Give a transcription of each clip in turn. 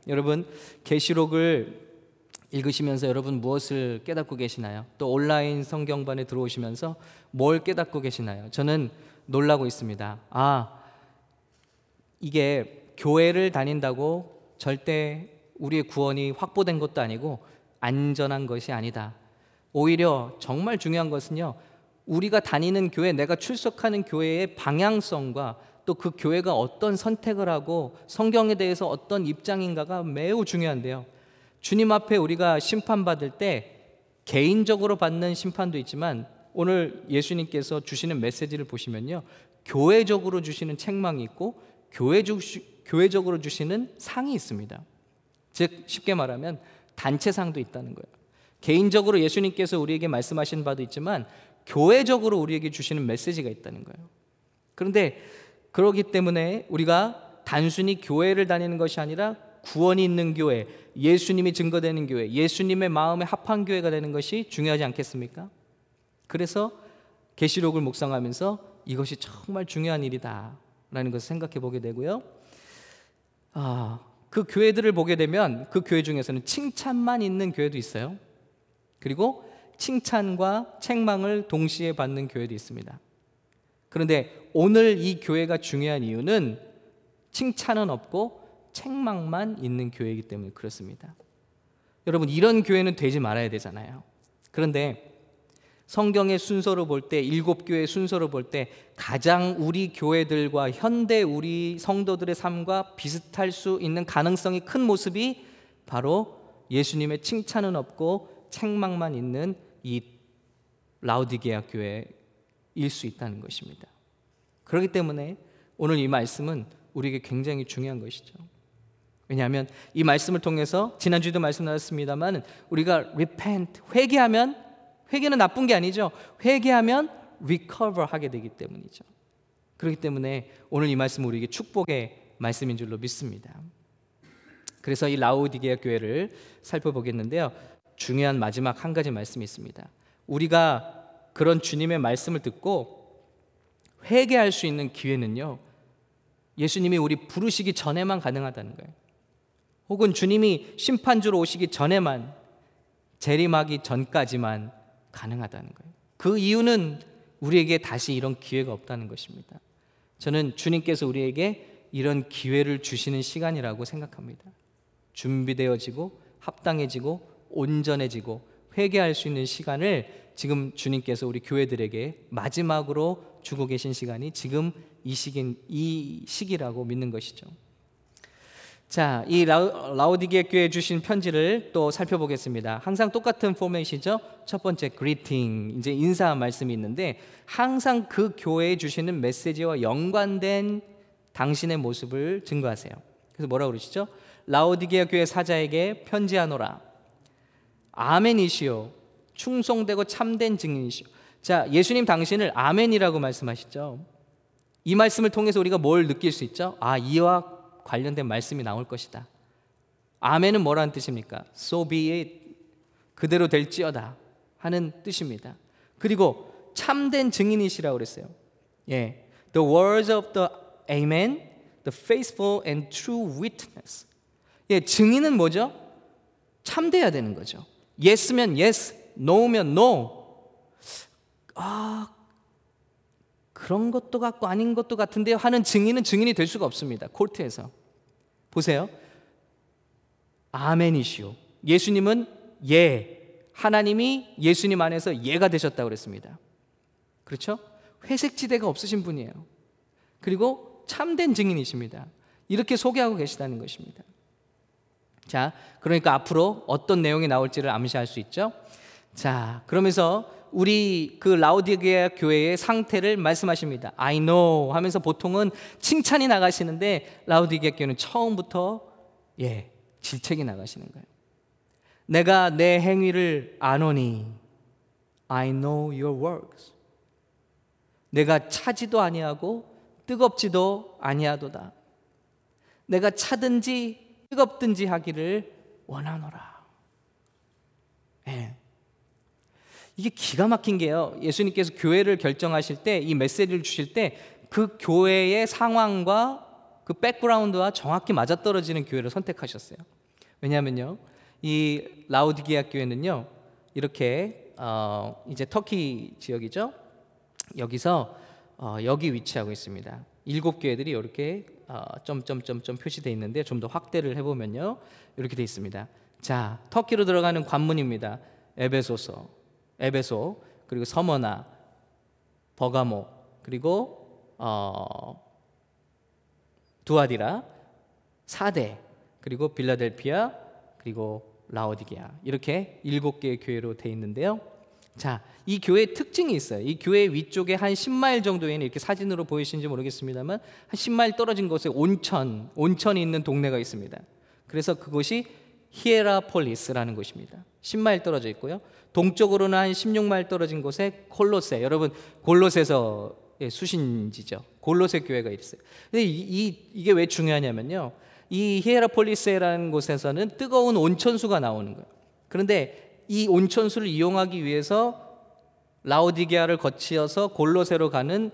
여러분, 계시록을 읽으시면서 여러분 무엇을 깨닫고 계시나요? 또 온라인 성경반에 들어오시면서 뭘 깨닫고 계시나요? 저는 놀라고 있습니다. 이게 교회를 다닌다고 절대 우리의 구원이 확보된 것도 아니고 안전한 것이 아니다. 오히려 정말 중요한 것은요, 우리가 다니는 교회, 내가 출석하는 교회의 방향성과 또 그 교회가 어떤 선택을 하고 성경에 대해서 어떤 입장인가가 매우 중요한데요, 주님 앞에 우리가 심판받을 때 개인적으로 받는 심판도 있지만 오늘 예수님께서 주시는 메시지를 보시면요, 교회적으로 주시는 책망이 있고 교회적으로 주시는 상이 있습니다. 즉 쉽게 말하면 단체상도 있다는 거예요. 개인적으로 예수님께서 우리에게 말씀하신 바도 있지만 교회적으로 우리에게 주시는 메시지가 있다는 거예요. 그런데 그렇기 때문에 우리가 단순히 교회를 다니는 것이 아니라 구원이 있는 교회, 예수님이 증거되는 교회, 예수님의 마음에 합한 교회가 되는 것이 중요하지 않겠습니까? 그래서 계시록을 묵상하면서 이것이 정말 중요한 일이다 라는 것을 생각해 보게 되고요, 그 교회들을 보게 되면 그 교회 중에서는 칭찬만 있는 교회도 있어요. 그리고 칭찬과 책망을 동시에 받는 교회도 있습니다. 그런데 오늘 이 교회가 중요한 이유는 칭찬은 없고 책망만 있는 교회이기 때문에 그렇습니다. 여러분, 이런 교회는 되지 말아야 되잖아요. 그런데 성경의 순서로 볼 때, 7교회의 순서로 볼 때 가장 우리 교회들과 현대 우리 성도들의 삶과 비슷할 수 있는 가능성이 큰 모습이 바로 예수님의 칭찬은 없고 책망만 있는 이 라오디게아 교회일 수 있다는 것입니다. 그렇기 때문에 오늘 이 말씀은 우리에게 굉장히 중요한 것이죠. 왜냐하면 이 말씀을 통해서 지난주에도 말씀 나눴습니다만 우리가 repent, 회개는 나쁜 게 아니죠. 회개하면 recover 하게 되기 때문이죠. 그렇기 때문에 오늘 이 말씀은 우리에게 축복의 말씀인 줄로 믿습니다. 그래서 이 라오디게아 교회를 살펴보겠는데요, 중요한 마지막 한 가지 말씀이 있습니다. 우리가 그런 주님의 말씀을 듣고 회개할 수 있는 기회는요, 예수님이 우리 부르시기 전에만 가능하다는 거예요. 혹은 주님이 심판주로 오시기 전에만, 재림하기 전까지만 가능하다는 거예요. 그 이유는 우리에게 다시 이런 기회가 없다는 것입니다. 저는 주님께서 우리에게 이런 기회를 주시는 시간이라고 생각합니다. 준비되어지고 합당해지고 온전해지고 회개할 수 있는 시간을 지금 주님께서 우리 교회들에게 마지막으로 주고 계신 시간이 지금 이 시기라고 믿는 것이죠. 자, 이 라오디게아 교회에 주신 편지를 또 살펴보겠습니다. 항상 똑같은 포맷이죠. 첫 번째 greeting, 이제 인사 말씀이 있는데 항상 그 교회에 주시는 메시지와 연관된 당신의 모습을 증거하세요. 그래서 뭐라고 그러시죠? 라오디게아 교회 사자에게 편지하노라. 아멘이시오. 충성되고 참된 증인이시오. 자, 예수님 당신을 아멘이라고 말씀하시죠. 이 말씀을 통해서 우리가 뭘 느낄 수 있죠? 이와 관련된 말씀이 나올 것이다. 아멘은 뭐라는 뜻입니까? So be it. 그대로 될지어다 하는 뜻입니다. 그리고 참된 증인이시라고 그랬어요. The words of the amen, the faithful and true witness. 증인은 뭐죠? 참돼야 되는 거죠. Yes면 yes, no면 no. 그런 것도 같고 아닌 것도 같은데요 하는 증인은 증인이 될 수가 없습니다. 콜트에서 보세요. 아멘이시오. 예수님은 하나님이 예수님 안에서 예가 되셨다고 그랬습니다. 그렇죠? 회색지대가 없으신 분이에요. 그리고 참된 증인이십니다. 이렇게 소개하고 계시다는 것입니다. 자, 그러니까 앞으로 어떤 내용이 나올지를 암시할 수 있죠. 자, 그러면서 우리 그 라오디게아 교회의 상태를 말씀하십니다. I know 하면서 보통은 칭찬이 나가시는데 라오디게아 교회는 처음부터 질책이 나가시는 거예요. 내가 내 행위를 아노니 I know your works. 내가 차지도 아니하고 뜨겁지도 아니하도다. 내가 차든지 뜨겁든지 하기를 원하노라. 이게 기가 막힌 게요, 예수님께서 교회를 결정하실 때, 이 메시지를 주실 때 그 교회의 상황과 그 백그라운드와 정확히 맞아떨어지는 교회를 선택하셨어요. 왜냐하면요, 이 라오디게아 교회는요, 이렇게 이제 터키 지역이죠. 여기서 여기 위치하고 있습니다. 7교회들이 이렇게 점점점점 표시되어 있는데 좀 더 확대를 해보면요, 이렇게 되어 있습니다. 자, 터키로 들어가는 관문입니다. 에베소, 그리고 서머나, 버가모, 그리고 두아디라, 사데, 그리고 빌라델피아, 그리고 라오디게아, 이렇게 7개의 교회로 되어 있는데요. 자, 이 교회의 특징이 있어요. 이 교회 위쪽에 한 10마일 정도에는, 이렇게 사진으로 보이시는지 모르겠습니다만, 한 10마일 떨어진 곳에 온천이 있는 동네가 있습니다. 그래서 그곳이 히에라폴리스라는 곳입니다. 10마일 떨어져 있고요. 동쪽으로는 한 16마일 떨어진 곳에 콜로세, 여러분 골로새서의 수신지죠. 골로새 교회가 있어요. 근데 이게 왜 중요하냐면요, 이 히에라폴리스라는 곳에서는 뜨거운 온천수가 나오는 거예요. 그런데 이 온천수를 이용하기 위해서 라오디게아를 거치어서 골로새로 가는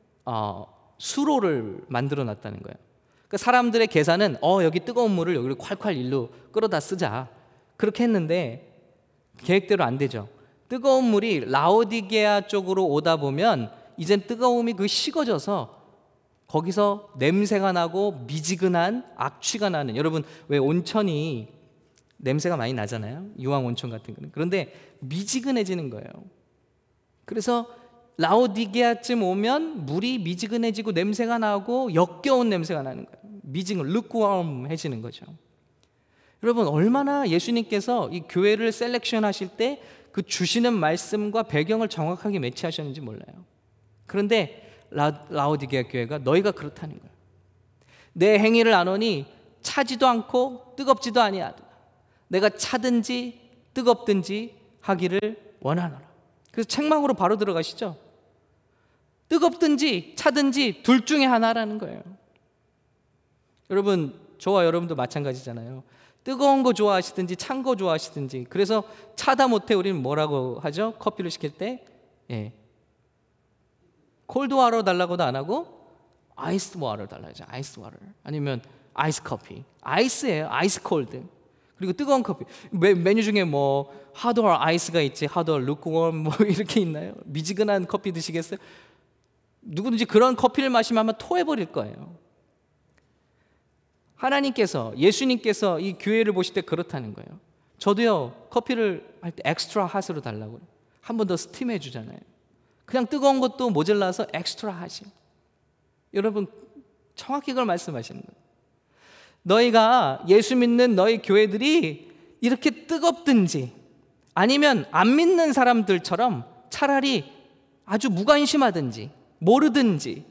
수로를 만들어 놨다는 거예요. 그러니까 사람들의 계산은 여기 뜨거운 물을 여기를 콸콸 일로 끌어다 쓰자, 그렇게 했는데 계획대로 안 되죠. 뜨거운 물이 라오디게아 쪽으로 오다 보면 이젠 뜨거움이 식어져서 거기서 냄새가 나고 미지근한 악취가 나는, 여러분 왜 온천이 냄새가 많이 나잖아요, 유황 온천 같은 거는. 그런데 미지근해지는 거예요. 그래서 라오디게아쯤 오면 물이 미지근해지고 냄새가 나고 역겨운 냄새가 나는 거예요. 미지근, lukewarm해지는 거죠. 여러분, 얼마나 예수님께서 이 교회를 셀렉션 하실 때 그 주시는 말씀과 배경을 정확하게 매치하셨는지 몰라요. 그런데 라오디게아 교회가 너희가 그렇다는 거예요. 내 행위를 아노니 차지도 않고 뜨겁지도 아니하다. 내가 차든지 뜨겁든지 하기를 원하노라. 그래서 책망으로 바로 들어가시죠. 뜨겁든지 차든지 둘 중에 하나라는 거예요. 여러분, 저와 여러분도 마찬가지잖아요. 뜨거운 거 좋아하시든지 찬 거 좋아하시든지. 그래서 차다 못해 우리는 뭐라고 하죠? 커피를 시킬 때 콜드 와터 달라고도 안 하고 아이스 와터 달라고 하죠. 아이스 와터. 아니면 아이스 커피. 아이스예요. 아이스 콜드. 그리고 뜨거운 커피. 메뉴 중에 뭐 핫 or 아이스가 있지, 핫 or lukewarm 뭐 이렇게 있나요? 미지근한 커피 드시겠어요? 누구든지 그런 커피를 마시면 아마 토해버릴 거예요. 하나님께서, 예수님께서 이 교회를 보실 때 그렇다는 거예요. 저도요, 커피를 할 때 엑스트라 핫으로 달라고 한 번 더 스팀해 주잖아요. 그냥 뜨거운 것도 모자라서 엑스트라 핫이. 여러분, 정확히 그걸 말씀하시는 거예요. 너희가, 예수 믿는 너희 교회들이 이렇게 뜨겁든지 아니면 안 믿는 사람들처럼 차라리 아주 무관심하든지 모르든지.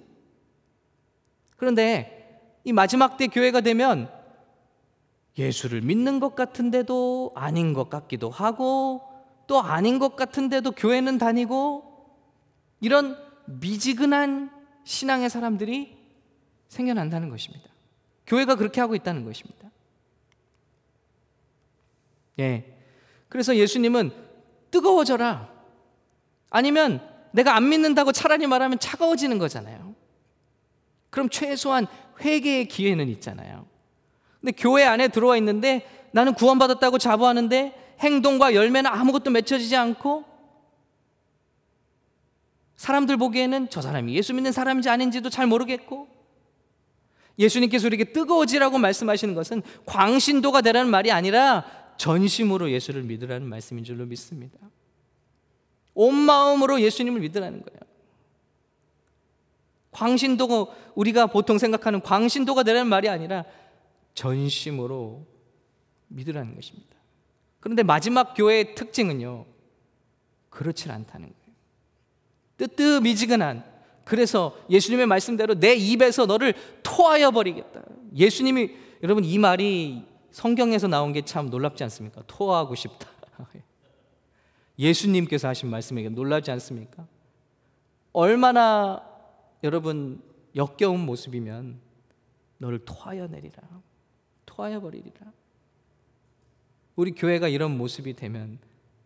그런데 이 마지막 때 교회가 되면 예수를 믿는 것 같은데도 아닌 것 같기도 하고, 또 아닌 것 같은데도 교회는 다니고, 이런 미지근한 신앙의 사람들이 생겨난다는 것입니다. 교회가 그렇게 하고 있다는 것입니다. 그래서 예수님은 뜨거워져라, 아니면 내가 안 믿는다고 차라리 말하면 차가워지는 거잖아요. 그럼 최소한 회개의 기회는 있잖아요. 근데 교회 안에 들어와 있는데 나는 구원받았다고 자부하는데 행동과 열매는 아무것도 맺혀지지 않고, 사람들 보기에는 저 사람이 예수 믿는 사람인지 아닌지도 잘 모르겠고, 예수님께서 우리에게 뜨거워지라고 말씀하시는 것은 광신도가 되라는 말이 아니라 전심으로 예수를 믿으라는 말씀인 줄로 믿습니다. 온 마음으로 예수님을 믿으라는 거예요. 광신도가, 우리가 보통 생각하는 광신도가 되라는 말이 아니라 전심으로 믿으라는 것입니다. 그런데 마지막 교회의 특징은요, 그렇지 않다는 거예요. 뜨뜻미지근한, 그래서 예수님의 말씀대로 내 입에서 너를 토하여 버리겠다. 예수님이, 여러분, 이 말이 성경에서 나온 게 참 놀랍지 않습니까? 토하고 싶다. 예수님께서 하신 말씀이게 놀랍지 않습니까? 얼마나 여러분 역겨운 모습이면 너를 토하여 내리라, 토하여 버리리라. 우리 교회가 이런 모습이 되면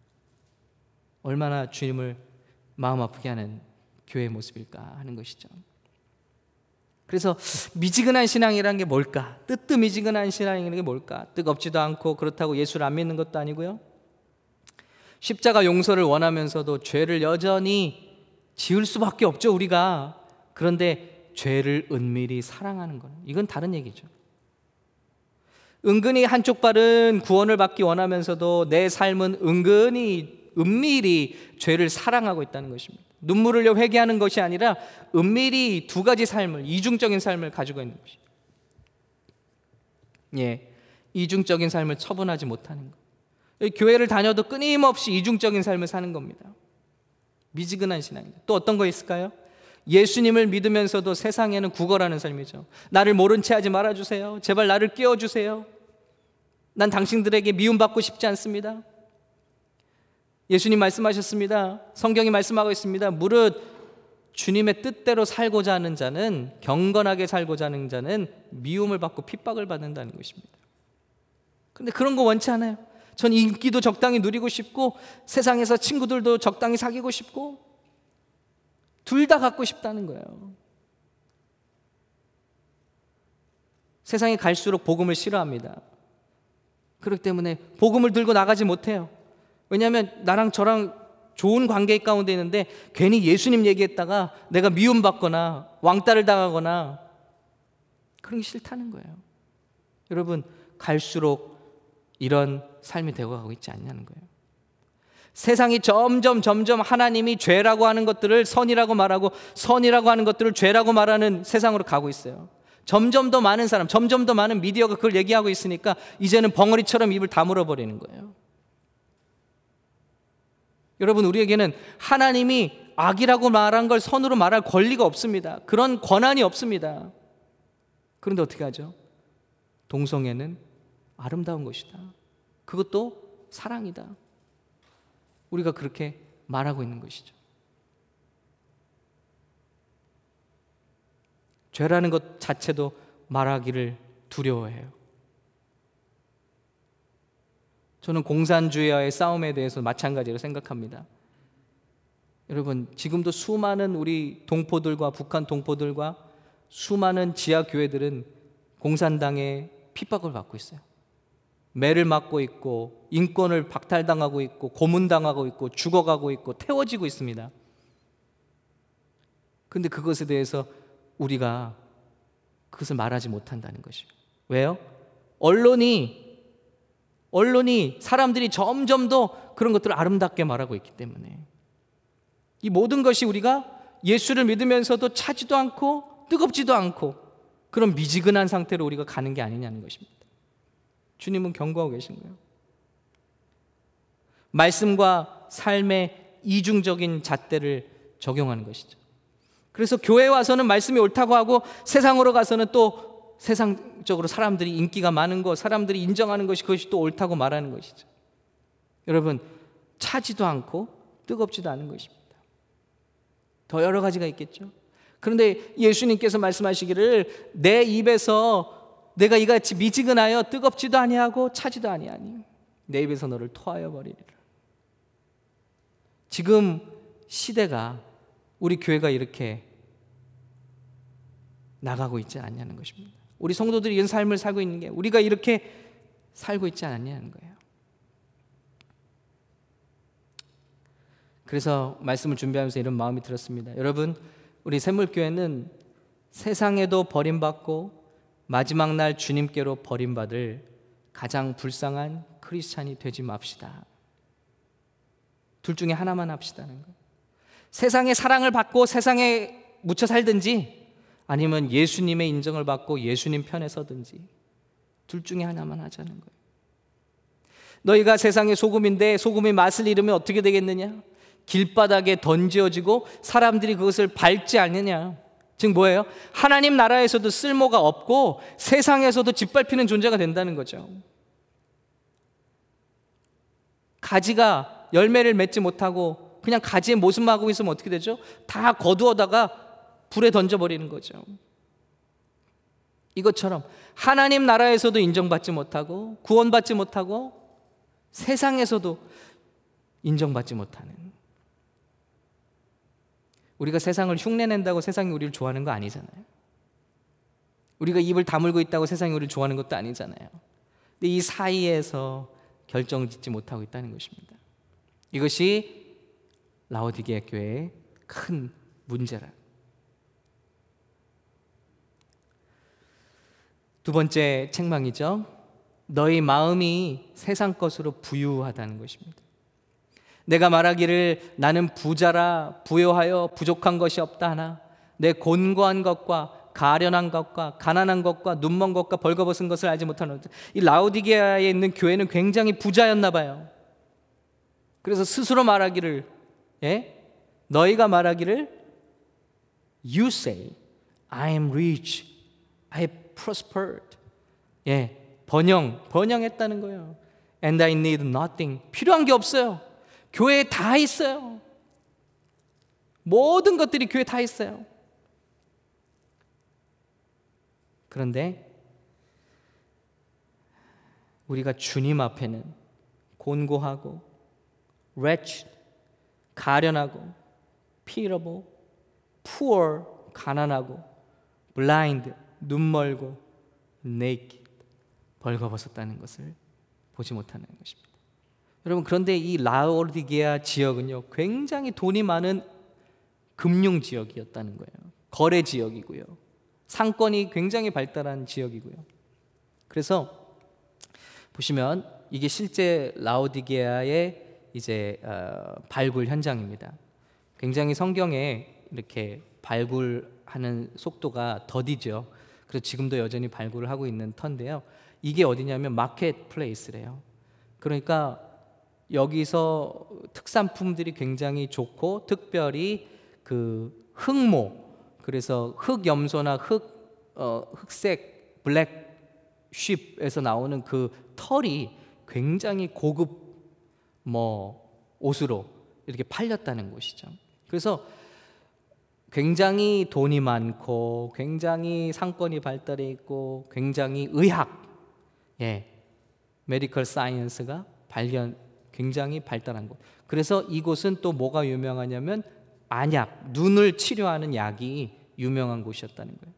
얼마나 주님을 마음 아프게 하는 교회의 모습일까 하는 것이죠. 그래서 미지근한 신앙이라는 게 뭘까? 뜨뜻미지근한 신앙이라는 게 뭘까? 뜨겁지도 않고 그렇다고 예수를 안 믿는 것도 아니고요. 십자가 용서를 원하면서도 죄를 여전히 지을 수밖에 없죠, 우리가. 그런데 죄를 은밀히 사랑하는 건 이건 다른 얘기죠. 은근히 한쪽 발은 구원을 받기 원하면서도 내 삶은 은밀히 죄를 사랑하고 있다는 것입니다. 눈물을 흘려 회개하는 것이 아니라 은밀히 두 가지 삶을, 이중적인 삶을 가지고 있는 것이죠. 이중적인 삶을 처분하지 못하는 것. 교회를 다녀도 끊임없이 이중적인 삶을 사는 겁니다. 미지근한 신앙입니다. 또 어떤 거 있을까요? 예수님을 믿으면서도 세상에는 구걸하는 삶이죠. 나를 모른 채 하지 말아주세요. 제발 나를 깨워주세요. 난 당신들에게 미움받고 싶지 않습니다. 예수님 말씀하셨습니다. 성경이 말씀하고 있습니다. 무릇 주님의 뜻대로 살고자 하는 자는, 경건하게 살고자 하는 자는 미움을 받고 핍박을 받는다는 것입니다. 그런데 그런 거 원치 않아요. 전 인기도 적당히 누리고 싶고 세상에서 친구들도 적당히 사귀고 싶고 둘 다 갖고 싶다는 거예요. 세상에 갈수록 복음을 싫어합니다. 그렇기 때문에 복음을 들고 나가지 못해요. 왜냐하면 나랑 저랑 좋은 관계 가운데 있는데 괜히 예수님 얘기했다가 내가 미움받거나 왕따를 당하거나 그런 게 싫다는 거예요. 여러분, 갈수록 이런 삶이 되어가고 있지 않냐는 거예요. 세상이 점점 하나님이 죄라고 하는 것들을 선이라고 말하고 선이라고 하는 것들을 죄라고 말하는 세상으로 가고 있어요. 점점 더 많은 사람, 점점 더 많은 미디어가 그걸 얘기하고 있으니까 이제는 벙어리처럼 입을 다물어 버리는 거예요. 여러분, 우리에게는 하나님이 악이라고 말한 걸 선으로 말할 권리가 없습니다. 그런 권한이 없습니다. 그런데 어떻게 하죠? 동성애는 아름다운 것이다. 그것도 사랑이다. 우리가 그렇게 말하고 있는 것이죠. 죄라는 것 자체도 말하기를 두려워해요. 저는 공산주의와의 싸움에 대해서 마찬가지로 생각합니다. 여러분, 지금도 수많은 우리 동포들과 북한 동포들과 수많은 지하교회들은 공산당의 핍박을 받고 있어요. 매를 맞고 있고 인권을 박탈당하고 있고 고문당하고 있고 죽어가고 있고 태워지고 있습니다. 그런데 그것에 대해서 우리가 그것을 말하지 못한다는 것이에요. 왜요? 언론이 사람들이 점점 더 그런 것들을 아름답게 말하고 있기 때문에 이 모든 것이 우리가 예수를 믿으면서도 차지도 않고 뜨겁지도 않고 그런 미지근한 상태로 우리가 가는 게 아니냐는 것입니다. 주님은 경고하고 계신 거예요. 말씀과 삶의 이중적인 잣대를 적용하는 것이죠. 그래서 교회에 와서는 말씀이 옳다고 하고 세상으로 가서는 또 세상적으로 사람들이 인기가 많은 것, 사람들이 인정하는 것이 그것이 또 옳다고 말하는 것이죠. 여러분, 차지도 않고 뜨겁지도 않은 것입니다. 더 여러 가지가 있겠죠. 그런데 예수님께서 말씀하시기를 내 입에서 내가 이같이 미지근하여 뜨겁지도 아니하고 차지도 아니하니 내 입에서 너를 토하여 버리리라. 지금 시대가 우리 교회가 이렇게 나가고 있지 않냐는 것입니다. 우리 성도들이 이런 삶을 살고 있는 게 우리가 이렇게 살고 있지 않냐는 거예요. 그래서 말씀을 준비하면서 이런 마음이 들었습니다. 여러분, 우리 샘물교회는 세상에도 버림받고 마지막 날 주님께로 버림받을 가장 불쌍한 크리스찬이 되지 맙시다. 둘 중에 하나만 합시다는 거예요. 세상의 사랑을 받고 세상에 묻혀 살든지 아니면 예수님의 인정을 받고 예수님 편에 서든지 둘 중에 하나만 하자는 거예요. 너희가 세상의 소금인데 소금이 맛을 잃으면 어떻게 되겠느냐? 길바닥에 던지어지고 사람들이 그것을 밟지 않느냐? 즉 뭐예요? 하나님 나라에서도 쓸모가 없고 세상에서도 짓밟히는 존재가 된다는 거죠. 가지가 열매를 맺지 못하고 그냥 가지의 모습만 하고 있으면 어떻게 되죠? 다 거두어다가 불에 던져버리는 거죠. 이것처럼 하나님 나라에서도 인정받지 못하고 구원받지 못하고 세상에서도 인정받지 못하는, 우리가 세상을 흉내낸다고 세상이 우리를 좋아하는 거 아니잖아요. 우리가 입을 다물고 있다고 세상이 우리를 좋아하는 것도 아니잖아요. 근데 이 사이에서 결정을 짓지 못하고 있다는 것입니다. 이것이 라오디게아 교회의 큰 문제라. 두 번째 책망이죠. 너희 마음이 세상 것으로 부유하다는 것입니다. 내가 말하기를 나는 부자라 부요하여 부족한 것이 없다 하나 내 곤고한 것과 가련한 것과 가난한 것과 눈먼 것과 벌거벗은 것을 알지 못하는 이 라오디게아에 있는 교회는 굉장히 부자였나 봐요. 그래서 스스로 말하기를 너희가 말하기를 You say I am rich, I have prospered. 번영했다는 거예요. And I need nothing. 필요한 게 없어요. 교회에 다 있어요. 모든 것들이 교회에 다 있어요. 그런데 우리가 주님 앞에는 곤고하고 wretched, 가련하고 pitiable, poor, 가난하고 blind, 눈멀고 naked, 벌거벗었다는 것을 보지 못하는 것입니다. 여러분, 그런데 이 라오디게아 지역은요 굉장히 돈이 많은 금융 지역이었다는 거예요. 거래 지역이고요. 상권이 굉장히 발달한 지역이고요. 그래서 보시면 이게 실제 라오디게아의 이제 발굴 현장입니다. 굉장히 성경에 이렇게 발굴하는 속도가 더디죠. 그래서 지금도 여전히 발굴을 하고 있는 터인데요. 이게 어디냐면 마켓 플레이스래요. 그러니까 여기서 특산품들이 굉장히 좋고 특별히 그 흑모, 그래서 흑염소나 흑색 블랙 쉽에서 나오는 그 털이 굉장히 고급 옷으로 이렇게 팔렸다는 것이죠. 그래서 굉장히 돈이 많고 굉장히 상권이 발달해 있고 굉장히 의학, 메디컬 사이언스가 굉장히 발달한 곳. 그래서 이곳은 또 뭐가 유명하냐면 안약, 눈을 치료하는 약이 유명한 곳이었다는 거예요.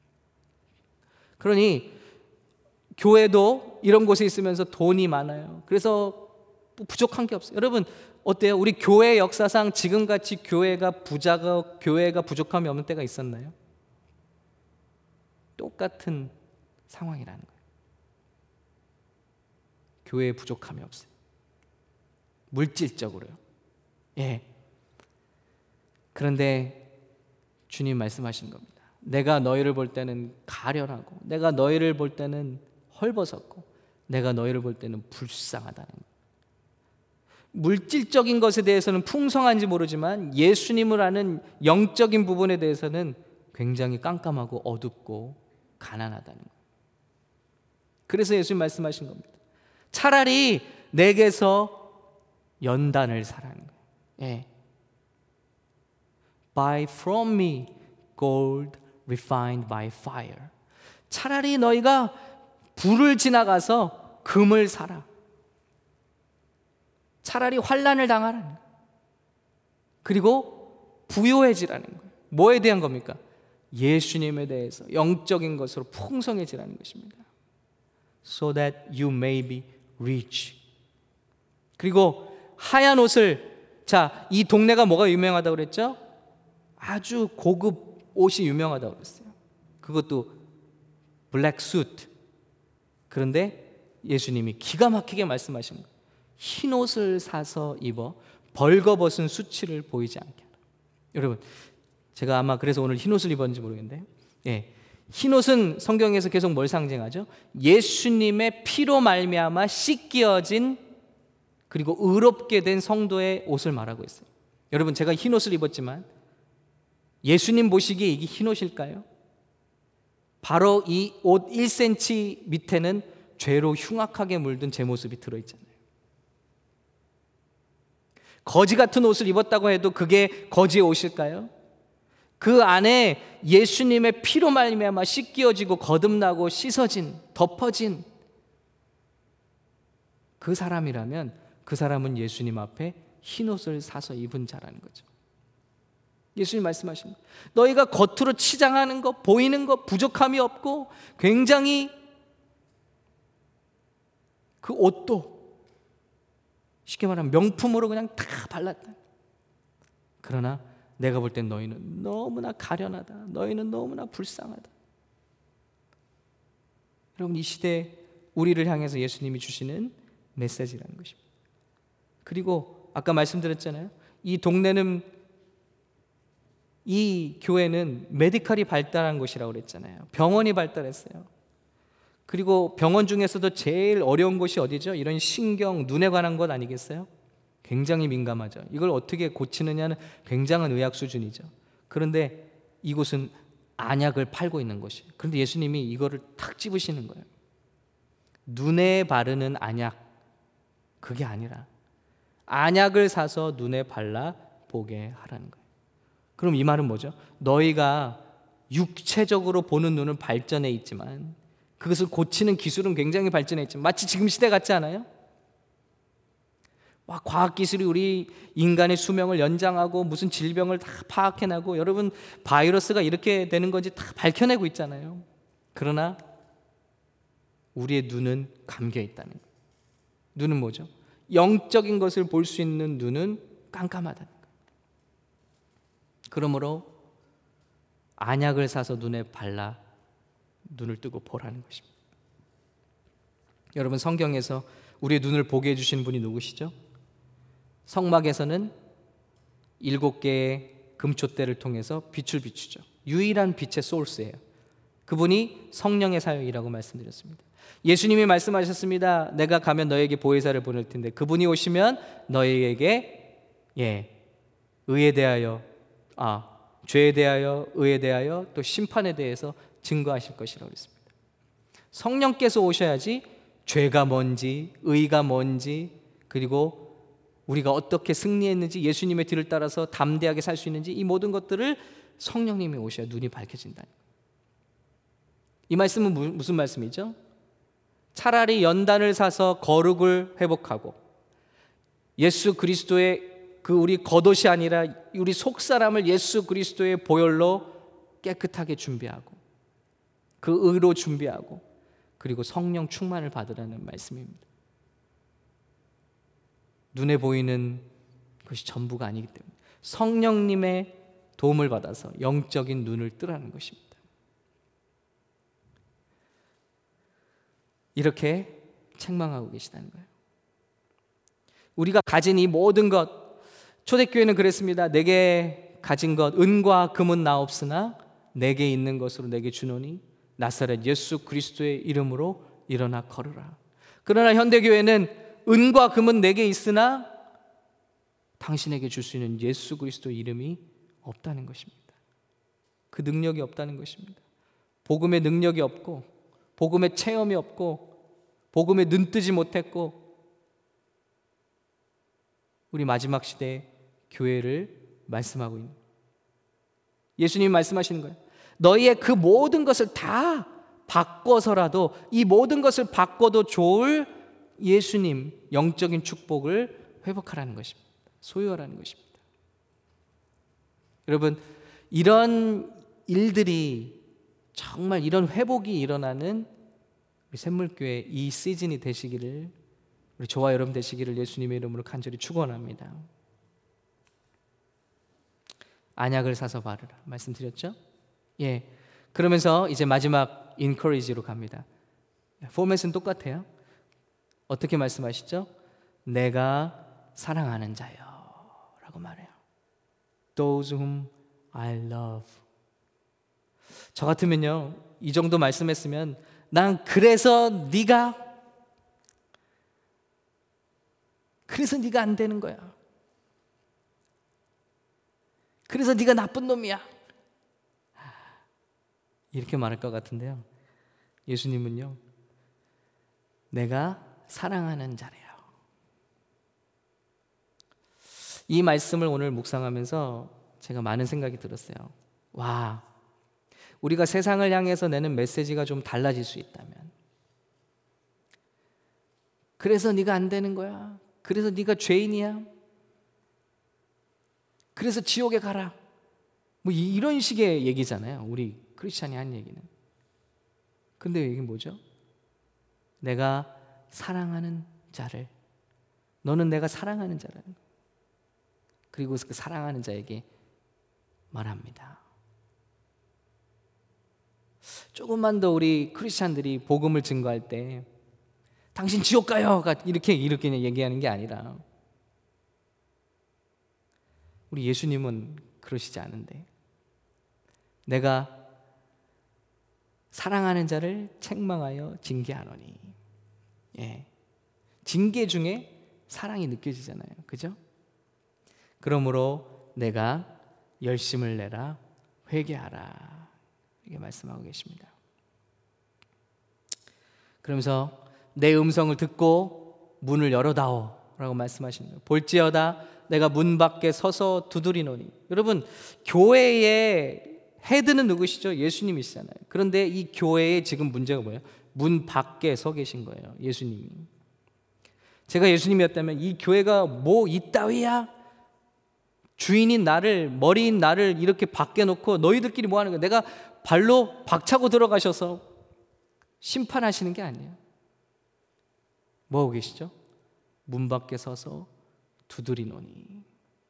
그러니 교회도 이런 곳에 있으면서 돈이 많아요. 그래서 부족한 게 없어요. 여러분 어때요? 우리 교회 역사상 지금같이 교회가 부족함이 없는 때가 있었나요? 똑같은 상황이라는 거예요. 교회에 부족함이 없어요. 물질적으로요. 그런데 주님 말씀하신 겁니다. 내가 너희를 볼 때는 가련하고 내가 너희를 볼 때는 헐벗었고 내가 너희를 볼 때는 불쌍하다는 거예요. 물질적인 것에 대해서는 풍성한지 모르지만 예수님을 아는 영적인 부분에 대해서는 굉장히 깜깜하고 어둡고 가난하다는 거예요. 그래서 예수님 말씀하신 겁니다. 차라리 내게서 연단을 사라는 거예요. Buy from me gold refined by fire. 차라리 너희가 불을 지나가서 금을 사라. 차라리 환난을 당하라는 거예요. 그리고 부요해지라는 거예요. 뭐에 대한 겁니까? 예수님에 대해서 영적인 것으로 풍성해지라는 것입니다. So that you may be rich. 그리고 하얀 옷을, 이 동네가 뭐가 유명하다고 그랬죠? 아주 고급 옷이 유명하다고 그랬어요. 그것도 블랙 수트. 그런데 예수님이 기가 막히게 말씀하신 거예요. 흰 옷을 사서 입어 벌거벗은 수치를 보이지 않게 하라. 여러분, 제가 아마 그래서 오늘 흰 옷을 입었는지 모르겠는데, 흰 옷은 성경에서 계속 뭘 상징하죠? 예수님의 피로 말미암아 씻겨진 그리고 의롭게 된 성도의 옷을 말하고 있어요. 여러분, 제가 흰 옷을 입었지만 예수님 보시기에 이게 흰 옷일까요? 바로 이 옷 1cm 밑에는 죄로 흉악하게 물든 제 모습이 들어있잖아요. 거지 같은 옷을 입었다고 해도 그게 거지의 옷일까요? 그 안에 예수님의 피로 말미암아 씻겨지고 거듭나고 씻어진, 덮어진 그 사람이라면 그 사람은 예수님 앞에 흰 옷을 사서 입은 자라는 거죠. 예수님 말씀하십니다. 너희가 겉으로 치장하는 것, 보이는 것, 부족함이 없고 굉장히 그 옷도 쉽게 말하면 명품으로 그냥 다 발랐다. 그러나 내가 볼 땐 너희는 너무나 가련하다. 너희는 너무나 불쌍하다. 여러분, 이 시대에 우리를 향해서 예수님이 주시는 메시지라는 것입니다. 그리고 아까 말씀드렸잖아요. 이 동네는, 이 교회는 메디컬이 발달한 곳이라고 그랬잖아요. 병원이 발달했어요. 그리고 병원 중에서도 제일 어려운 곳이 어디죠? 이런 신경, 눈에 관한 것 아니겠어요? 굉장히 민감하죠. 이걸 어떻게 고치느냐는 굉장한 의학 수준이죠. 그런데 이곳은 안약을 팔고 있는 곳이에요. 그런데 예수님이 이거를 탁 집으시는 거예요. 눈에 바르는 안약, 그게 아니라 안약을 사서 눈에 발라 보게 하라는 거예요. 그럼 이 말은 뭐죠? 너희가 육체적으로 보는 눈은 발전해 있지만 그것을 고치는 기술은 굉장히 발전해 있지만, 마치 지금 시대 같지 않아요? 과학기술이 우리 인간의 수명을 연장하고 무슨 질병을 다 파악해내고, 여러분 바이러스가 이렇게 되는 건지 다 밝혀내고 있잖아요. 그러나 우리의 눈은 감겨 있다는 거예요. 눈은 뭐죠? 영적인 것을 볼 수 있는 눈은 깜깜하다는 거예요. 그러므로 안약을 사서 눈에 발라 눈을 뜨고 보라는 것입니다. 여러분, 성경에서 우리의 눈을 보게 해주신 분이 누구시죠? 성막에서는 7개의 금촛대를 통해서 빛을 비추죠. 유일한 빛의 소스예요. 그분이 성령의 사역이라고 말씀드렸습니다. 예수님이 말씀하셨습니다. 내가 가면 너에게 보혜사를 보낼 텐데 그분이 오시면 너희에게 의에 대하여, 죄에 대하여, 의에 대하여, 또 심판에 대해서 증거하실 것이라고 했습니다. 성령께서 오셔야지 죄가 뭔지, 의가 뭔지, 그리고 우리가 어떻게 승리했는지, 예수님의 뒤를 따라서 담대하게 살 수 있는지, 이 모든 것들을 성령님이 오셔야 눈이 밝혀진다는 거예요. 이 말씀은 무슨 말씀이죠? 차라리 연단을 사서 거룩을 회복하고 예수 그리스도의 그 우리 겉옷이 아니라 우리 속사람을 예수 그리스도의 보혈로 깨끗하게 준비하고 그 의로 준비하고 그리고 성령 충만을 받으라는 말씀입니다. 눈에 보이는 것이 전부가 아니기 때문에 성령님의 도움을 받아서 영적인 눈을 뜨라는 것입니다. 이렇게 책망하고 계시다는 거예요. 우리가 가진 이 모든 것, 초대교회는 그랬습니다. 내게 가진 것, 은과 금은 나 없으나 내게 있는 것으로 내게 주노니 나사렛 예수 그리스도의 이름으로 일어나 걸으라. 그러나 현대교회는 은과 금은 내게 있으나 당신에게 줄 수 있는 예수 그리스도의 이름이 없다는 것입니다. 그 능력이 없다는 것입니다. 복음의 능력이 없고, 복음의 체험이 없고, 복음에 눈뜨지 못했고, 우리 마지막 시대의 교회를 말씀하고 있는, 예수님이 말씀하시는 거예요. 너희의 그 모든 것을 다 바꿔서라도, 이 모든 것을 바꿔도 좋을 예수님 영적인 축복을 회복하라는 것입니다. 소유하라는 것입니다. 여러분, 이런 일들이, 정말 이런 회복이 일어나는 우리 샘물교회 이 시즌이 되시기를, 우리 저와 여러분 되시기를 예수님의 이름으로 간절히 축원합니다. 안약을 사서 바르라 말씀드렸죠? 그러면서 이제 마지막 encourage로 갑니다. 포맷은 똑같아요. 어떻게 말씀하시죠? 내가 사랑하는 자요 라고 말해요. Those whom I love. 저 같으면요, 이 정도 말씀했으면 난 그래서 네가 안 되는 거야. 그래서 네가 나쁜 놈이야. 이렇게 말할 것 같은데요. 예수님은요, 내가 사랑하는 자래요. 이 말씀을 오늘 묵상하면서 제가 많은 생각이 들었어요. 와, 우리가 세상을 향해서 내는 메시지가 좀 달라질 수 있다면, 그래서 네가 안 되는 거야. 그래서 네가 죄인이야. 그래서 지옥에 가라. 뭐 이런 식의 얘기잖아요. 우리 크리스찬이 한 얘기는. 근데 이게 뭐죠? 내가 사랑하는 자를, 너는 내가 사랑하는 자라는 거예요. 그리고 그 사랑하는 자에게 말합니다. 조금만 더 우리 크리스찬들이 복음을 증거할 때 당신 지옥 가요가 이렇게 얘기하는 게 아니라, 우리 예수님은 그러시지 않은데, 내가 사랑하는 자를 책망하여 징계하노니. 예. 징계 중에 사랑이 느껴지잖아요. 그죠? 그러므로 내가 열심을 내라, 회개하라, 이렇게 말씀하고 계십니다. 그러면서 내 음성을 듣고 문을 열어다오 라고 말씀하십니다. 볼지어다 내가 문 밖에 서서 두드리노니. 여러분, 교회의 헤드는 누구시죠? 예수님이시잖아요. 그런데 이 교회의 지금 문제가 뭐예요? 문 밖에 서 계신 거예요. 예수님이. 제가 예수님이었다면 이 교회가 뭐 이따위야? 주인인 나를, 머리인 나를 이렇게 밖에 놓고 너희들끼리 뭐 하는 거야? 내가 발로 박차고 들어가셔서 심판하시는 게 아니에요. 뭐 하고 계시죠? 문 밖에 서서 두드리노니.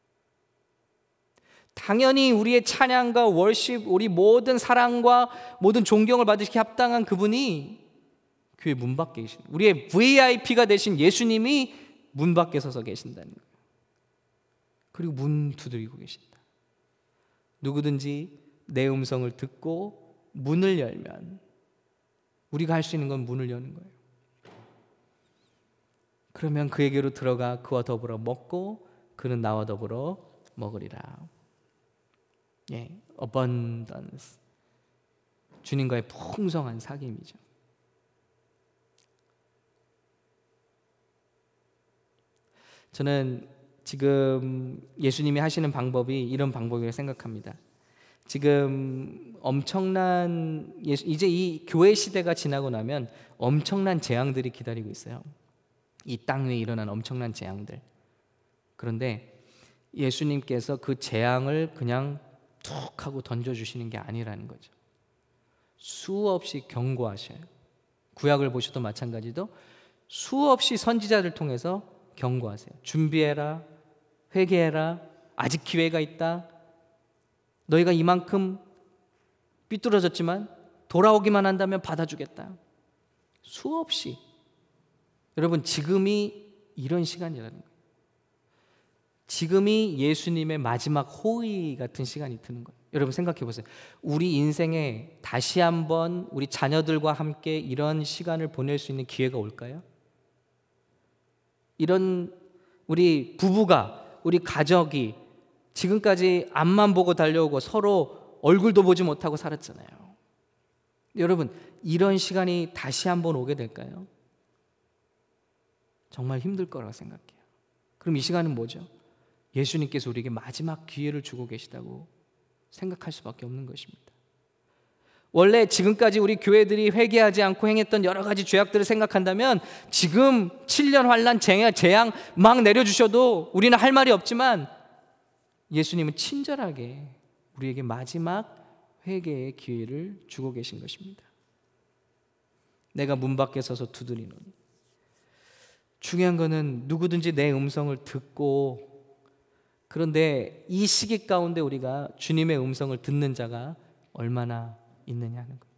당연히 우리의 찬양과 월십, 우리 모든 사랑과 모든 존경을 받으시기 합당한 그분이 교회 문 밖에 계신, 우리의 VIP가 되신 예수님이 문 밖에 서서 계신다는 거예요. 그리고 문 두드리고 계신다. 누구든지 내 음성을 듣고 문을 열면, 우리가 할 수 있는 건 문을 여는 거예요. 그러면 그에게로 들어가 그와 더불어 먹고 그는 나와 더불어 먹으리라. 예, abundance. 주님과의 풍성한 사귐이죠. 저는 지금 예수님이 하시는 방법이 이런 방법이라고 생각합니다. 지금 엄청난, 이제 이 교회 시대가 지나고 나면 엄청난 재앙들이 기다리고 있어요. 이 땅 위에 일어난 엄청난 재앙들. 그런데 예수님께서 그 재앙을 그냥 툭 하고 던져주시는 게 아니라는 거죠. 수없이 경고하셔요. 구약을 보셔도 마찬가지도 수없이 선지자들 통해서 경고하세요. 준비해라, 회개해라, 아직 기회가 있다, 너희가 이만큼 삐뚤어졌지만 돌아오기만 한다면 받아주겠다. 수없이. 여러분, 지금이 이런 시간이라는 거예요. 지금이 예수님의 마지막 호의 같은 시간이 드는 거예요. 여러분 생각해 보세요. 우리 인생에 다시 한번 우리 자녀들과 함께 이런 시간을 보낼 수 있는 기회가 올까요? 이런 우리 부부가, 우리 가족이 지금까지 앞만 보고 달려오고 서로 얼굴도 보지 못하고 살았잖아요. 여러분, 이런 시간이 다시 한번 오게 될까요? 정말 힘들 거라고 생각해요. 그럼 이 시간은 뭐죠? 예수님께서 우리에게 마지막 기회를 주고 계시다고 생각할 수밖에 없는 것입니다. 원래 지금까지 우리 교회들이 회개하지 않고 행했던 여러 가지 죄악들을 생각한다면 지금 7년 환난 재앙 막 내려주셔도 우리는 할 말이 없지만, 예수님은 친절하게 우리에게 마지막 회개의 기회를 주고 계신 것입니다. 내가 문 밖에 서서 두드리노니. 중요한 거는 누구든지 내 음성을 듣고, 그런데 이 시기 가운데 우리가 주님의 음성을 듣는 자가 얼마나 있느냐는 거예요.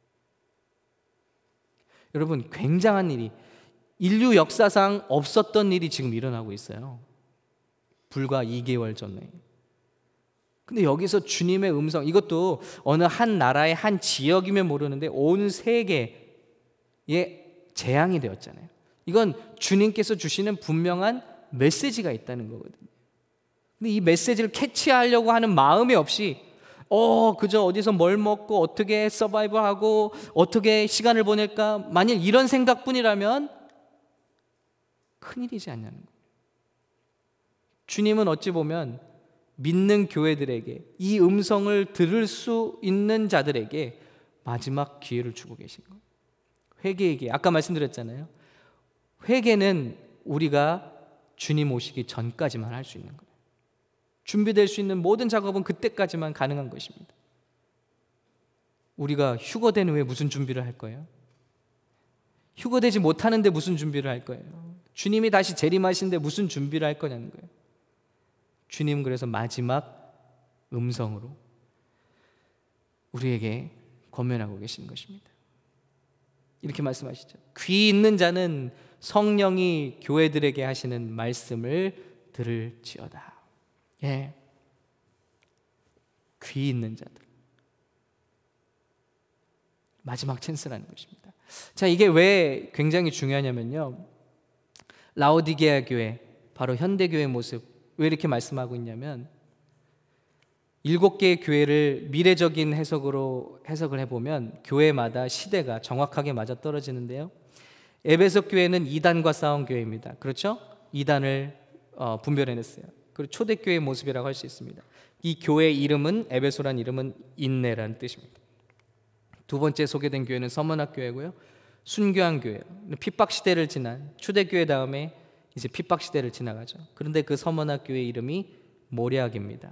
여러분, 굉장한 일이, 인류 역사상 없었던 일이 지금 일어나고 있어요. 불과 2개월 전에. 근데 여기서 주님의 음성, 이것도 어느 한 나라의 한 지역이면 모르는데 온 세계에 재앙이 되었잖아요. 이건 주님께서 주시는 분명한 메시지가 있다는 거거든요. 근데 이 메시지를 캐치하려고 하는 마음이 없이 그저 어디서 뭘 먹고 어떻게 서바이브하고 어떻게 시간을 보낼까, 만일 이런 생각뿐이라면 큰일이지 않냐는 거예요. 주님은 어찌 보면 믿는 교회들에게, 이 음성을 들을 수 있는 자들에게 마지막 기회를 주고 계신 거예요. 회개에게, 아까 말씀드렸잖아요. 회개는 우리가 주님 오시기 전까지만 할 수 있는 거예요. 준비될 수 있는 모든 작업은 그때까지만 가능한 것입니다. 우리가 휴거된 후에 무슨 준비를 할 거예요? 휴거되지 못하는데 무슨 준비를 할 거예요? 주님이 다시 재림하시는데 무슨 준비를 할 거냐는 거예요. 주님 그래서 마지막 음성으로 우리에게 권면하고 계시는 것입니다. 이렇게 말씀하시죠. 귀 있는 자는 성령이 교회들에게 하시는 말씀을 들을지어다. 예, 귀 있는 자들. 마지막 찬스라는 것입니다. 자, 이게 왜 굉장히 중요하냐면요, 라오디게아 교회, 바로 현대교회의 모습, 왜 이렇게 말씀하고 있냐면 7개의 교회를 미래적인 해석을 해보면 교회마다 시대가 정확하게 맞아떨어지는데요, 에베소 교회는 이단과 싸운 교회입니다. 그렇죠? 이단을 분별해냈어요. 그리고 초대교회의 모습이라고 할 수 있습니다. 이 교회의 이름은, 에베소란 이름은 인내라는 뜻입니다. 두 번째 소개된 교회는 서머나 교회고요, 순교한 교회예요. 핍박 시대를 지난 초대교회 다음에 이제 핍박 시대를 지나가죠. 그런데 그 서머나 교회 이름이 모략입니다.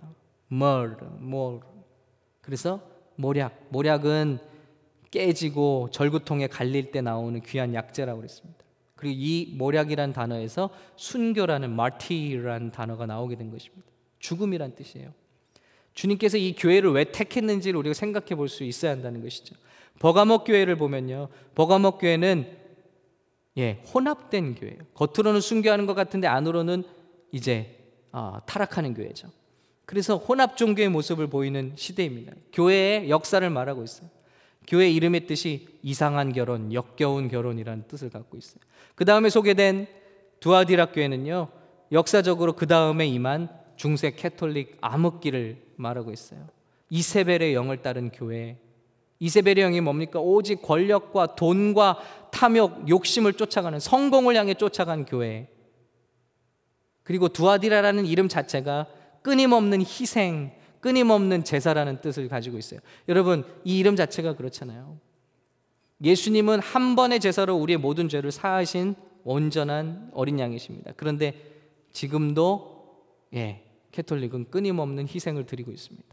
그래서 모략은 깨지고 절구통에 갈릴 때 나오는 귀한 약재라고 그랬습니다. 그리고 이 모략이라는 단어에서 순교라는 마티라는 단어가 나오게 된 것입니다. 죽음이란 뜻이에요. 주님께서 이 교회를 왜 택했는지를 우리가 생각해 볼 수 있어야 한다는 것이죠. 버가모 교회를 보면요, 버가모 교회는 혼합된 교회예요. 겉으로는 순교하는 것 같은데 안으로는 이제 타락하는 교회죠. 그래서 혼합 종교의 모습을 보이는 시대입니다. 교회의 역사를 말하고 있어요. 교회 이름의 뜻이 이상한 결혼, 역겨운 결혼이라는 뜻을 갖고 있어요. 그 다음에 소개된 두아디라 교회는요, 역사적으로 그 다음에 임한 중세 캐톨릭 암흑기를 말하고 있어요. 이세벨의 영을 따른 교회. 이세벨의 영이 뭡니까? 오직 권력과 돈과 탐욕, 욕심을 쫓아가는, 성공을 향해 쫓아간 교회. 그리고 두아디라라는 이름 자체가 끊임없는 희생, 끊임없는 제사라는 뜻을 가지고 있어요. 여러분, 이 이름 자체가 그렇잖아요. 예수님은 한 번의 제사로 우리의 모든 죄를 사하신 온전한 어린 양이십니다. 그런데 지금도 캐톨릭은 끊임없는 희생을 드리고 있습니다.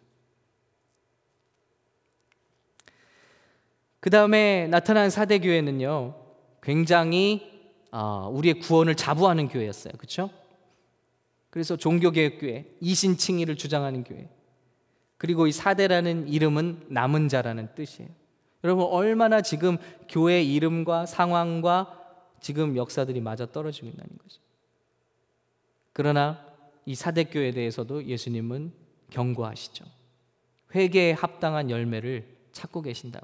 그 다음에 나타난 사대교회는요, 굉장히 우리의 구원을 자부하는 교회였어요. 그렇죠? 그래서 종교개혁교회, 이신칭의를 주장하는 교회. 그리고 이 사대라는 이름은 남은 자라는 뜻이에요. 여러분, 얼마나 지금 교회 이름과 상황과 지금 역사들이 맞아떨어지고 있다는 거죠. 그러나 이 사대교회에 대해서도 예수님은 경고하시죠. 회개에 합당한 열매를 찾고 계신다고.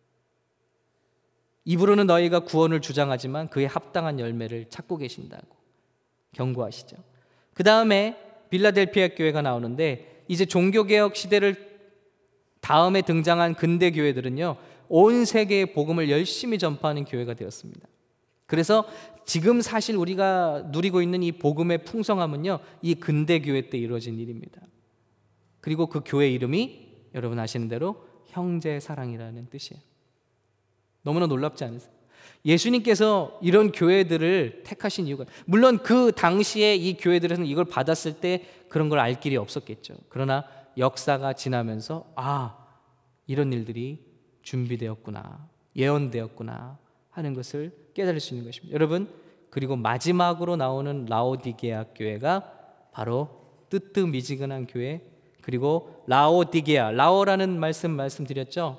입으로는 너희가 구원을 주장하지만 그에 합당한 열매를 찾고 계신다고 경고하시죠. 그 다음에 빌라델피아 교회가 나오는데, 이제 종교개혁 시대를 다음에 등장한 근대 교회들은요, 온 세계의 복음을 열심히 전파하는 교회가 되었습니다. 그래서 지금 사실 우리가 누리고 있는 이 복음의 풍성함은요, 이 근대 교회 때 이루어진 일입니다. 그리고 그 교회 이름이 여러분 아시는 대로 형제사랑이라는 뜻이에요. 너무나 놀랍지 않으세요? 예수님께서 이런 교회들을 택하신 이유가, 물론 그 당시에 이 교회들에서는 이걸 받았을 때 그런 걸 알 길이 없었겠죠. 그러나 역사가 지나면서 이런 일들이 준비되었구나, 예언되었구나 하는 것을 깨달을 수 있는 것입니다. 여러분, 그리고 마지막으로 나오는 라오디게아 교회가 바로 뜨뜻미지근한 교회, 그리고 라오디게아, 라오라는 말씀드렸죠.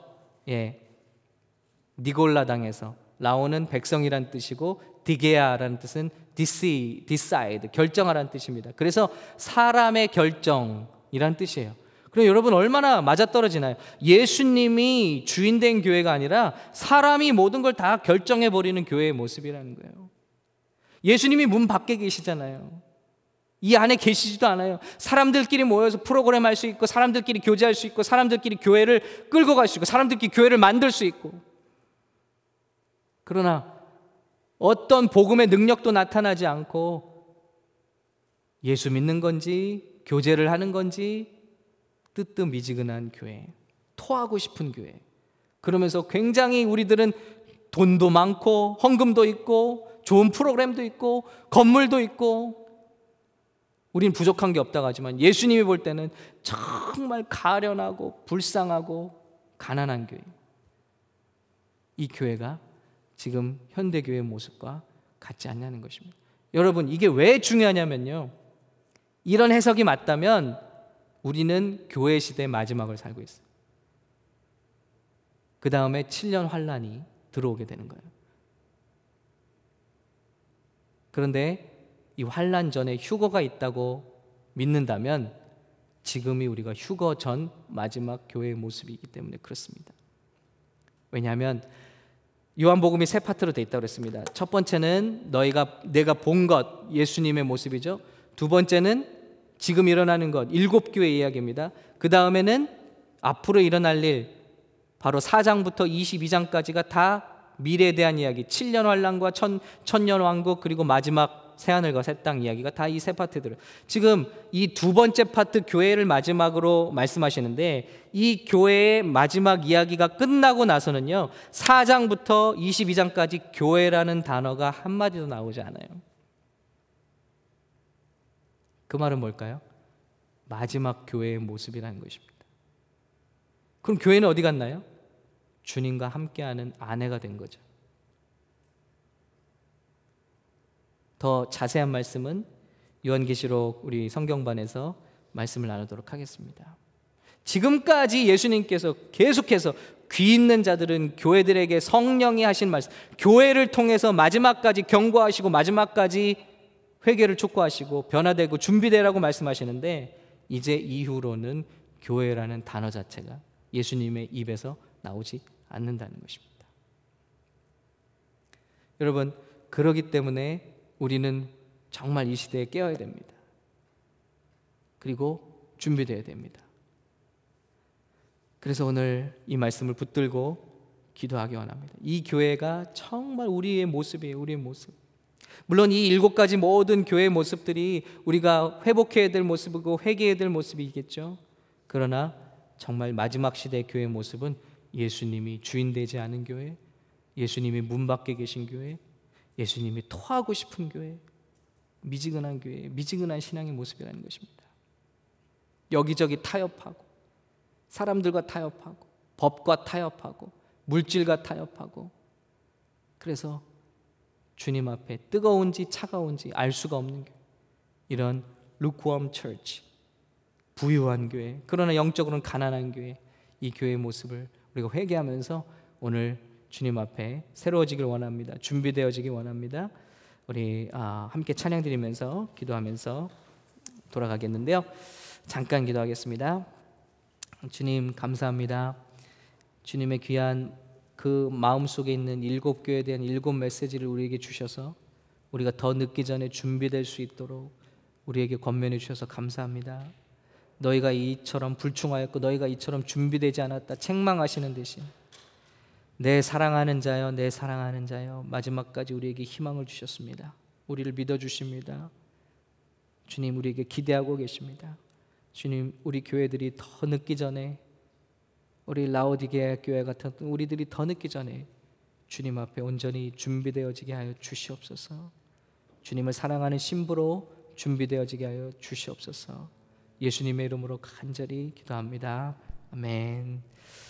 니골라 당에서, 라오는 백성이란 뜻이고 디게아라는 뜻은 decide, 결정하라는 뜻입니다. 그래서 사람의 결정이란 뜻이에요. 그럼 여러분, 얼마나 맞아떨어지나요? 예수님이 주인된 교회가 아니라 사람이 모든 걸 다 결정해버리는 교회의 모습이라는 거예요. 예수님이 문 밖에 계시잖아요. 이 안에 계시지도 않아요. 사람들끼리 모여서 프로그램 할 수 있고, 사람들끼리 교제할 수 있고, 사람들끼리 교회를 끌고 갈 수 있고, 사람들끼리 교회를 만들 수 있고. 그러나 어떤 복음의 능력도 나타나지 않고 예수 믿는 건지 교제를 하는 건지 뜨뜻미지근한 교회, 토하고 싶은 교회. 그러면서 굉장히 우리들은 돈도 많고 헌금도 있고 좋은 프로그램도 있고 건물도 있고 우린 부족한 게 없다고 하지만 예수님이 볼 때는 정말 가련하고 불쌍하고 가난한 교회. 이 교회가 지금 현대교회의 모습과 같지 않냐는 것입니다. 여러분, 이게 왜 중요하냐면요, 이런 해석이 맞다면 우리는 교회 시대의 마지막을 살고 있어요. 그 다음에 7년 환란이 들어오게 되는 거예요. 그런데 이 환란 전에 휴거가 있다고 믿는다면 지금이 우리가 휴거 전 마지막 교회의 모습이기 때문에 그렇습니다. 왜냐하면 요한복음이 세 파트로 돼 있다고 그랬습니다. 첫 번째는 내가 본 것, 예수님의 모습이죠. 두 번째는 지금 일어나는 것, 7교회 이야기입니다. 그 다음에는 앞으로 일어날 일, 바로 4장부터 22장까지가 다 미래에 대한 이야기, 7년 환란과 천년 왕국, 그리고 마지막 새하늘과 새 땅 이야기가 다 이 세 파트들. 지금 이 두 번째 파트 교회를 마지막으로 말씀하시는데, 이 교회의 마지막 이야기가 끝나고 나서는요, 4장부터 22장까지 교회라는 단어가 한마디도 나오지 않아요. 그 말은 뭘까요? 마지막 교회의 모습이라는 것입니다. 그럼 교회는 어디 갔나요? 주님과 함께하는 아내가 된 거죠. 더 자세한 말씀은 요한계시록 우리 성경반에서 말씀을 나누도록 하겠습니다. 지금까지 예수님께서 계속해서 귀 있는 자들은 교회들에게 성령이 하신 말씀, 교회를 통해서 마지막까지 경고하시고 마지막까지 회개를 촉구하시고 변화되고 준비되라고 말씀하시는데, 이제 이후로는 교회라는 단어 자체가 예수님의 입에서 나오지 않는다는 것입니다. 여러분, 그러기 때문에 우리는 정말 이 시대에 깨어야 됩니다. 그리고 준비되어야 됩니다. 그래서 오늘 이 말씀을 붙들고 기도하기 원합니다. 이 교회가 정말 우리의 모습이에요. 우리의 모습. 물론 이 7가지 모든 교회의 모습들이 우리가 회복해야 될 모습이고 회개해야 될 모습이겠죠. 그러나 정말 마지막 시대의 교회의 모습은 예수님이 주인 되지 않은 교회, 예수님이 문 밖에 계신 교회, 예수님이 토하고 싶은 교회, 미지근한 교회, 미지근한 신앙의 모습이라는 것입니다. 여기저기 타협하고, 사람들과 타협하고, 법과 타협하고, 물질과 타협하고, 그래서 주님 앞에 뜨거운지 차가운지 알 수가 없는 교회, 이런 lukewarm church, 부유한 교회, 그러나 영적으로는 가난한 교회, 이 교회의 모습을 우리가 회개하면서 오늘 주님 앞에 새로워지길 원합니다. 준비되어지길 원합니다. 우리 함께 찬양 드리면서 기도하면서 돌아가겠는데요, 잠깐 기도하겠습니다. 주님 감사합니다. 주님의 귀한 그 마음속에 있는 7교회에 대한 7 메시지를 우리에게 주셔서 우리가 더 늦기 전에 준비될 수 있도록 우리에게 권면해 주셔서 감사합니다. 너희가 이처럼 불충하였고 너희가 이처럼 준비되지 않았다 책망하시는 대신 내 사랑하는 자여, 내 사랑하는 자여, 마지막까지 우리에게 희망을 주셨습니다. 우리를 믿어주십니다. 주님, 우리에게 기대하고 계십니다. 주님, 우리 교회들이 더 늦기 전에, 우리 라오디게아 교회 같은 우리들이 더 늦기 전에 주님 앞에 온전히 준비되어지게 하여 주시옵소서. 주님을 사랑하는 신부로 준비되어지게 하여 주시옵소서. 예수님의 이름으로 간절히 기도합니다. 아멘.